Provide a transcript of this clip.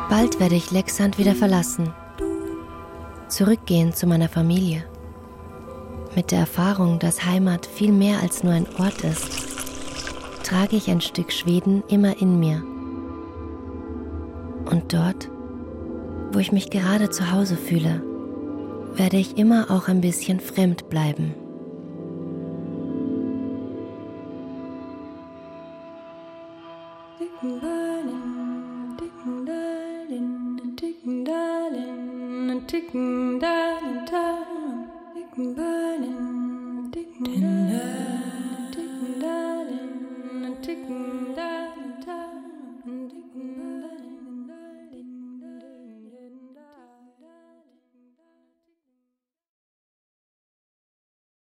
Bald werde ich Leksand wieder verlassen, zurückgehen zu meiner Familie. Mit der Erfahrung, dass Heimat viel mehr als nur ein Ort ist, trage ich ein Stück Schweden immer in mir. Und dort, wo ich mich gerade zu Hause fühle, werde ich immer auch ein bisschen fremd bleiben. Dicken,